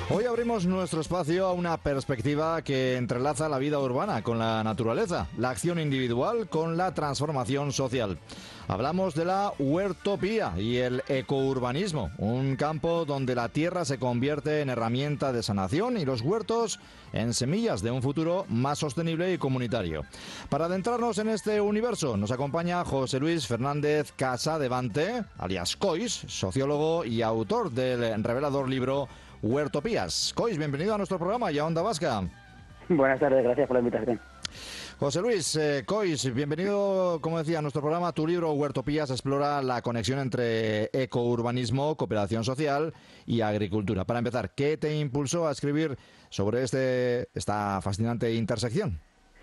Hoy abrimos nuestro espacio a una perspectiva que entrelaza la vida urbana con la naturaleza, la acción individual con la transformación social. Hablamos de la huertopía y el ecourbanismo, un campo donde la tierra se convierte en herramienta de sanación y los huertos en semillas de un futuro más sostenible y comunitario. Para adentrarnos en este universo nos acompaña José Luis Fernández Casadevante, alias Cois, sociólogo y autor del revelador libro Huertopías. Cois, bienvenido a nuestro programa y a Onda Vasca. Buenas tardes, gracias por la invitación. José Luis, Cois, bienvenido, como decía, a nuestro programa. Tu libro Huertopías explora la conexión entre ecourbanismo, cooperación social y agricultura. Para empezar, ¿qué te impulsó a escribir sobre esta fascinante intersección?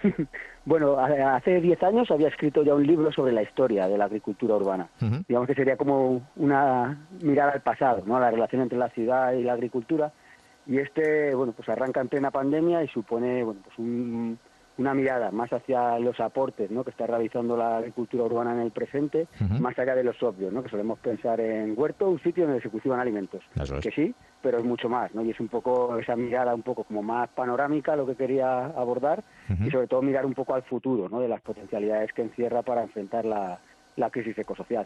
Bueno, hace 10 años había escrito ya un libro sobre la historia de la agricultura urbana. Digamos que sería como una mirada al pasado, ¿no? A la relación entre la ciudad y la agricultura. Y bueno, pues arranca en plena pandemia y supone, bueno, pues una mirada más hacia los aportes, ¿no?, que está realizando la agricultura urbana en el presente, más allá de los obvios, ¿no?, que solemos pensar en huerto, un sitio donde se cultivan alimentos. Eso es. Que sí, pero es mucho más, ¿no? Y es un poco esa mirada un poco como más panorámica lo que quería abordar, y sobre todo mirar un poco al futuro, ¿no?, de las potencialidades que encierra para enfrentar la crisis ecosocial.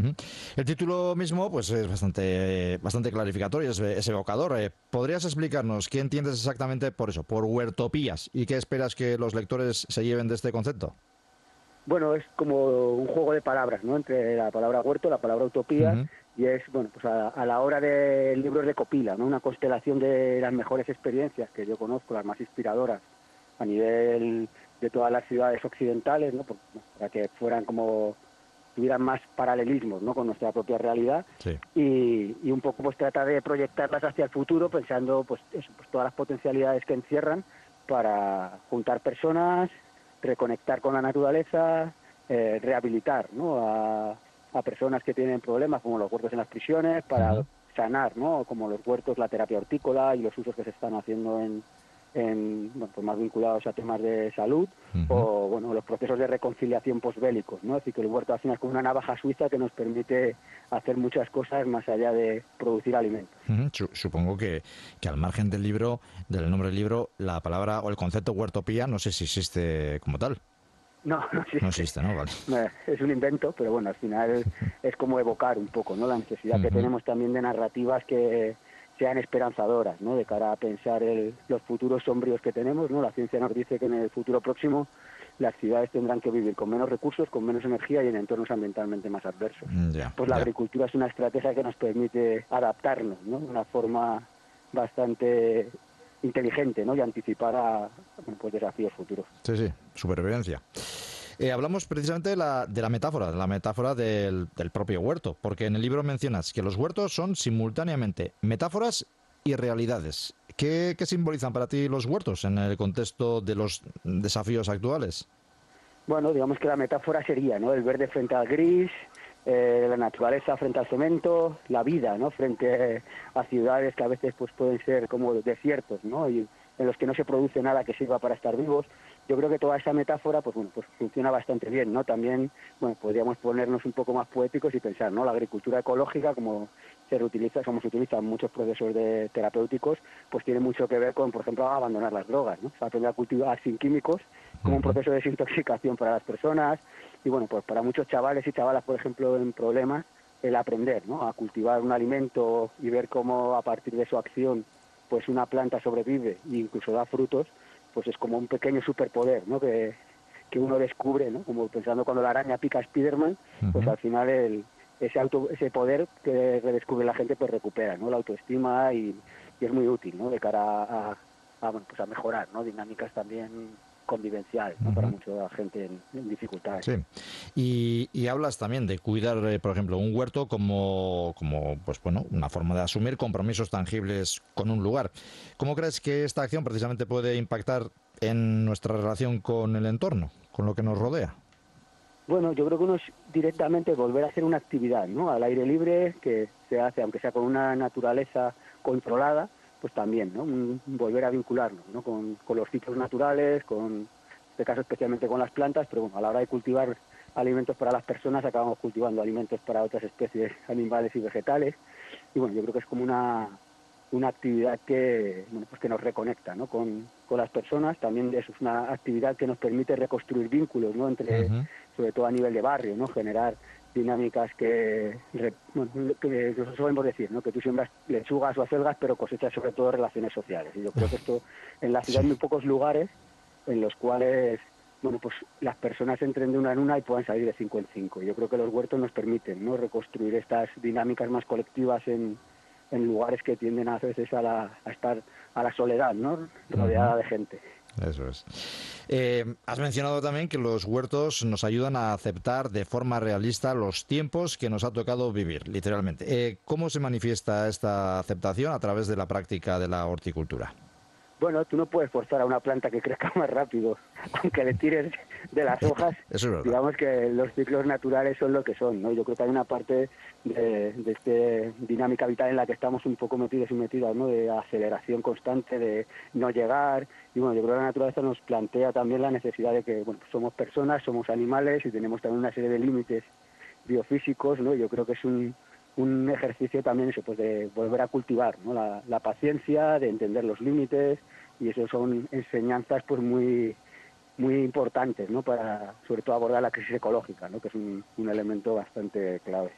El título mismo pues es bastante clarificatorio, es evocador. ¿Podrías explicarnos qué entiendes exactamente por eso, por huertopías, y qué esperas que los lectores se lleven de este concepto? Bueno, es como un juego de palabras, ¿no?, entre la palabra huerto y la palabra utopía, y es, bueno, pues a la hora del libro recopila, ¿no?, una constelación de las mejores experiencias que yo conozco, las más inspiradoras a nivel de todas las ciudades occidentales, ¿no?, para que fueran como tuvieran más paralelismos, ¿no?, con nuestra propia realidad. Sí. Y un poco pues trata de proyectarlas hacia el futuro pensando pues todas las potencialidades que encierran para juntar personas, reconectar con la naturaleza, rehabilitar, ¿no?, a personas que tienen problemas como los huertos en las prisiones, para sanar, ¿no?, como los huertos, la terapia hortícola y los usos que se están haciendo bueno, pues más vinculados a temas de salud, o bueno, los procesos de reconciliación posbélicos, ¿no? Es decir, que el huerto al final es como una navaja suiza que nos permite hacer muchas cosas más allá de producir alimentos. Supongo que al margen del libro, del nombre del libro, la palabra o el concepto huertopía no sé si existe como tal. No existe. No existe, ¿no? Vale. Es un invento, pero bueno, al final es como evocar un poco, ¿no?, la necesidad que tenemos también de narrativas que sean esperanzadoras, ¿no?, de cara a pensar los futuros sombríos que tenemos, ¿no? La ciencia nos dice que en el futuro próximo las ciudades tendrán que vivir con menos recursos, con menos energía y en entornos ambientalmente más adversos. Pues la agricultura es una estrategia que nos permite adaptarnos, ¿no?, de una forma bastante inteligente, ¿no?, y anticipar a pues desafíos futuros. Sí, supervivencia. Hablamos precisamente de la metáfora del propio huerto, porque en el libro mencionas que los huertos son simultáneamente metáforas y realidades. ¿Qué simbolizan para ti los huertos en el contexto de los desafíos actuales? Bueno, digamos que la metáfora sería, ¿no?, el verde frente al gris, la naturaleza frente al cemento, la vida, ¿no?, frente a ciudades que a veces pues pueden ser como desiertos, ¿no?, y en los que no se produce nada que sirva para estar vivos. Yo creo que toda esa metáfora pues funciona bastante bien, ¿no? También, bueno, podríamos ponernos un poco más poéticos y pensar, ¿no?, la agricultura ecológica, como se utilizan muchos procesos terapéuticos, pues tiene mucho que ver con, por ejemplo, abandonar las drogas, ¿no? O sea, aprender a cultivar sin químicos como un proceso de desintoxicación para las personas. Y bueno, pues para muchos chavales y chavalas, por ejemplo, en problemas, el aprender, ¿no?, a cultivar un alimento y ver cómo a partir de su acción pues una planta sobrevive e incluso da frutos, pues es como un pequeño superpoder, ¿no?, que uno descubre, ¿no?, como pensando cuando la araña pica a Spiderman, pues al final ese poder que redescubre la gente pues recupera, ¿no?, la autoestima y es muy útil, ¿no?, de cara a mejorar, ¿no?, dinámicas también convivenciales, ¿no?, para mucha gente en dificultades. Sí. Y hablas también de cuidar, por ejemplo, un huerto como pues bueno, una forma de asumir compromisos tangibles con un lugar. ¿Cómo crees que esta acción precisamente puede impactar en nuestra relación con el entorno, con lo que nos rodea? Bueno, yo creo que uno es directamente volver a hacer una actividad, ¿no?, al aire libre, que se hace, aunque sea con una naturaleza controlada, pues también, ¿no?, volver a vincularnos, ¿no?, con los ciclos naturales, en este caso especialmente con las plantas, pero bueno, a la hora de cultivar alimentos para las personas acabamos cultivando alimentos para otras especies animales y vegetales. Y bueno, yo creo que es como una una actividad que, bueno, pues que nos reconecta, ¿no? con las personas. También eso es una actividad que nos permite reconstruir vínculos, ¿no? Entre, sobre todo a nivel de barrio, ¿no? Generar dinámicas bueno, que solemos decir, ¿no? Que tú siembras lechugas o acelgas, pero cosechas sobre todo relaciones sociales. Y yo creo que esto en la ciudad hay muy pocos lugares en los cuales, bueno, pues las personas entren de una en una y puedan salir de 5 en 5. Yo creo que los huertos nos permiten, ¿no? Reconstruir estas dinámicas más colectivas en lugares que tienden a veces a estar a la soledad, ¿no? Rodeada de gente. Eso es. Has mencionado también que los huertos nos ayudan a aceptar de forma realista los tiempos que nos ha tocado vivir, literalmente. ¿Cómo se manifiesta esta aceptación a través de la práctica de la horticultura? Bueno, tú no puedes forzar a una planta que crezca más rápido, aunque le tires de las hojas. Eso es verdad. Digamos que los ciclos naturales son lo que son, ¿no? Yo creo que hay una parte de esta dinámica vital en la que estamos un poco metidos y metidas, ¿no? De aceleración constante, de no llegar. Y bueno, yo creo que la naturaleza nos plantea también la necesidad de que, bueno, pues somos personas, somos animales y tenemos también una serie de límites biofísicos, ¿no? Yo creo que es un ejercicio también eso, pues de volver a cultivar, ¿no? La paciencia, de entender los límites, y eso son enseñanzas pues muy importantes, ¿no? Para sobre todo abordar la crisis ecológica, ¿no? Que es un elemento bastante clave.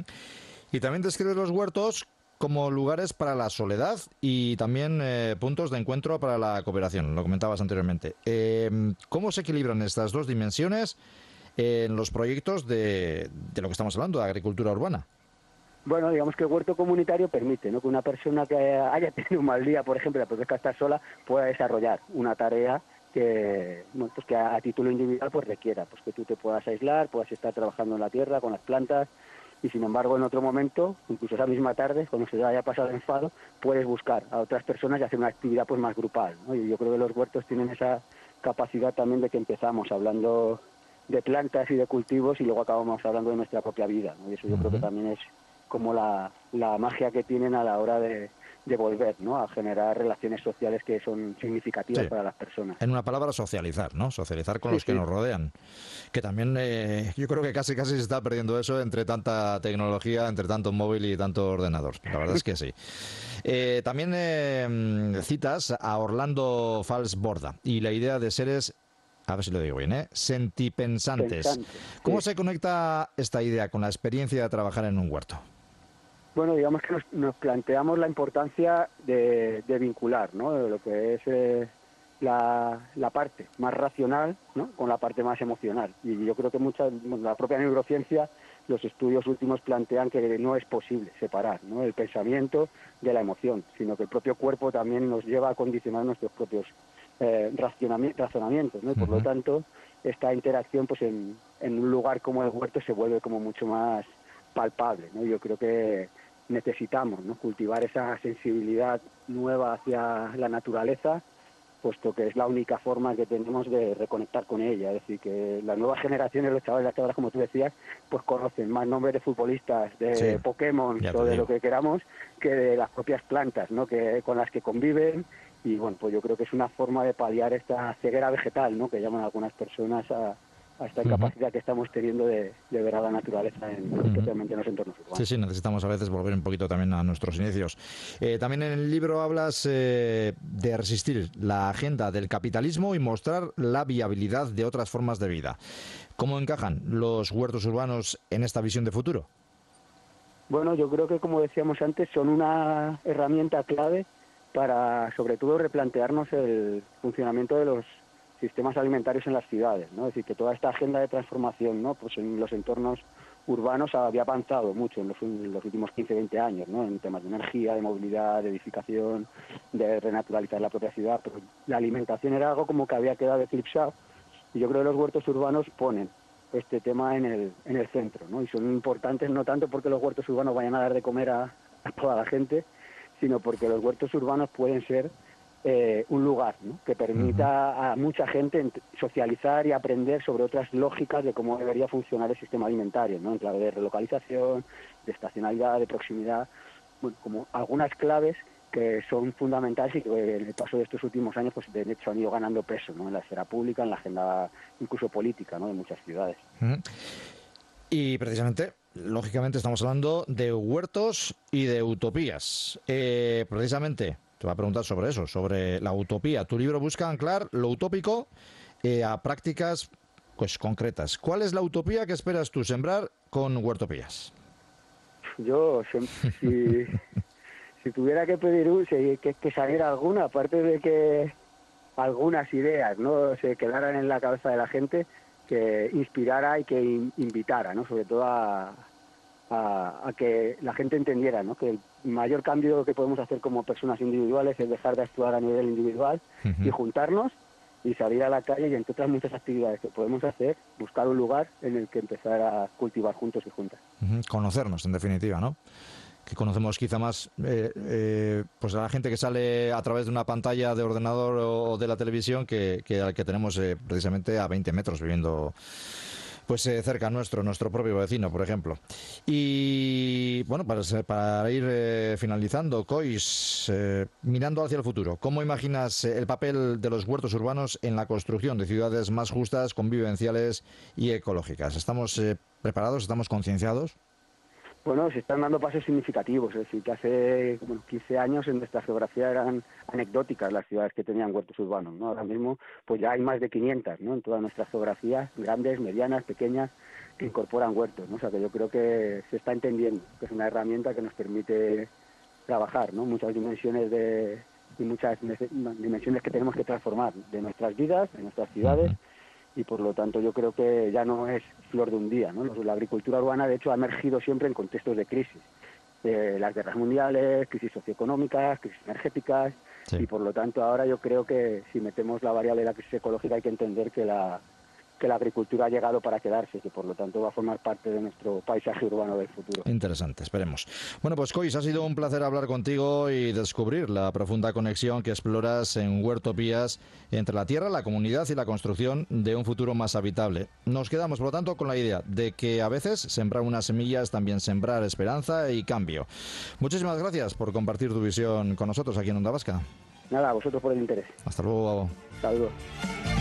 Y también describes los huertos como lugares para la soledad y también puntos de encuentro para la cooperación, lo comentabas anteriormente. ¿Cómo se equilibran estas dos dimensiones en los proyectos de lo que estamos hablando, de agricultura urbana? Bueno, digamos que el huerto comunitario permite, ¿no? Que una persona que haya tenido un mal día, por ejemplo, porque está sola, pueda desarrollar una tarea que, bueno, pues que a título individual pues requiera, pues que tú te puedas aislar, puedas estar trabajando en la tierra, con las plantas, y sin embargo en otro momento, incluso esa misma tarde, cuando se te haya pasado el enfado, puedes buscar a otras personas y hacer una actividad pues más grupal, ¿no? Y yo creo que los huertos tienen esa capacidad también de que empezamos hablando de plantas y de cultivos y luego acabamos hablando de nuestra propia vida, ¿no? Y eso yo creo que también es como la magia que tienen a la hora de volver, ¿no? A generar relaciones sociales que son significativas para las personas. En una palabra, socializar, ¿no? Socializar con los que nos rodean. Que también yo creo que casi se está perdiendo eso entre tanta tecnología, entre tanto móvil y tanto ordenador. La verdad es que sí. También citas a Orlando Fals Borda y la idea de seres, a ver si lo digo bien, sentipensantes. ¿Cómo se conecta esta idea con la experiencia de trabajar en un huerto? Bueno, digamos que nos planteamos la importancia de vincular, ¿no? De lo que es la parte más racional, ¿no? Con la parte más emocional. Y yo creo que la propia neurociencia, los estudios últimos plantean que no es posible separar, ¿no? El pensamiento de la emoción, sino que el propio cuerpo también nos lleva a condicionar nuestros propios razonamientos, ¿no? Y por lo tanto, esta interacción pues en un lugar como el huerto se vuelve como mucho más palpable, ¿no? Yo creo que necesitamos, ¿no? Cultivar esa sensibilidad nueva hacia la naturaleza, puesto que es la única forma que tenemos de reconectar con ella. Es decir, que las nuevas generaciones, los chavales y las chavalas, como tú decías, pues conocen más nombres de futbolistas, de Pokémon o de lo que queramos, que de las propias plantas, ¿no? Que con las que conviven. Y bueno, pues yo creo que es una forma de paliar esta ceguera vegetal, ¿no? Que llaman algunas personas a esta incapacidad que estamos teniendo de ver a la naturaleza, especialmente en los entornos urbanos. Sí, necesitamos a veces volver un poquito también a nuestros inicios. También en el libro hablas de resistir la agenda del capitalismo y mostrar la viabilidad de otras formas de vida. ¿Cómo encajan los huertos urbanos en esta visión de futuro? Bueno, yo creo que, como decíamos antes, son una herramienta clave para, sobre todo, replantearnos el funcionamiento de los sistemas alimentarios en las ciudades, ¿no? Es decir, que toda esta agenda de transformación, ¿no? Pues en los entornos urbanos había avanzado mucho en los últimos 15, 20 años, ¿no? En temas de energía, de movilidad, de edificación, de renaturalizar la propia ciudad, pero la alimentación era algo como que había quedado eclipsado, y yo creo que los huertos urbanos ponen este tema en el centro, ¿no? Y son importantes no tanto porque los huertos urbanos vayan a dar de comer a toda la gente, sino porque los huertos urbanos pueden ser un lugar, ¿no? Que permita a mucha gente socializar y aprender sobre otras lógicas de cómo debería funcionar el sistema alimentario, ¿no? En clave de relocalización, de estacionalidad, de proximidad, bueno, como algunas claves que son fundamentales y que en el paso de estos últimos años pues de hecho han ido ganando peso, ¿no? En la esfera pública, en la agenda incluso política, ¿no? De muchas ciudades. Y precisamente lógicamente estamos hablando de huertos y de utopías. Precisamente te voy a preguntar sobre eso, sobre la utopía. Tu libro busca anclar lo utópico a prácticas pues concretas. ¿Cuál es la utopía que esperas tú sembrar con Huertopías? Yo, si tuviera que pedir que saliera alguna, aparte de que algunas ideas no se quedaran en la cabeza de la gente, que inspirara y que invitara, ¿no? Sobre todo a que la gente entendiera, ¿no? Que el mayor cambio que podemos hacer como personas individuales es dejar de actuar a nivel individual y juntarnos y salir a la calle y, entre otras muchas actividades que podemos hacer, buscar un lugar en el que empezar a cultivar juntos y juntas. Conocernos, en definitiva, ¿no? Que conocemos quizá más pues a la gente que sale a través de una pantalla de ordenador o de la televisión que al que tenemos precisamente a 20 metros viviendo pues cerca nuestro propio vecino, por ejemplo. Y bueno, para ir finalizando, Kois, mirando hacia el futuro, ¿cómo imaginas el papel de los huertos urbanos en la construcción de ciudades más justas, convivenciales y ecológicas? ¿Estamos preparados? ¿Estamos concienciados? Bueno, se están dando pasos significativos, es decir, que hace 15 años en nuestra geografía eran anecdóticas las ciudades que tenían huertos urbanos, ¿no? Ahora mismo pues ya hay más de 500, ¿no? En toda nuestra geografía, grandes, medianas, pequeñas, que incorporan huertos, ¿no? O sea que yo creo que se está entendiendo que es una herramienta que nos permite trabajar, ¿no? Muchas dimensiones que tenemos que transformar de nuestras vidas, de nuestras ciudades. Y por lo tanto yo creo que ya no es flor de un día, ¿no? La agricultura urbana de hecho ha emergido siempre en contextos de crisis, las guerras mundiales, crisis socioeconómicas, crisis energéticas, y por lo tanto ahora yo creo que si metemos la variable de la crisis ecológica hay que entender que la agricultura ha llegado para quedarse, que por lo tanto va a formar parte de nuestro paisaje urbano del futuro. Interesante, esperemos. Bueno, pues Kois, ha sido un placer hablar contigo y descubrir la profunda conexión que exploras en Huertopías entre la tierra, la comunidad y la construcción de un futuro más habitable. Nos quedamos, por lo tanto, con la idea de que a veces sembrar unas semillas es también sembrar esperanza y cambio. Muchísimas gracias por compartir tu visión con nosotros aquí en Onda Vasca. Nada, a vosotros por el interés. Hasta luego. Saludos.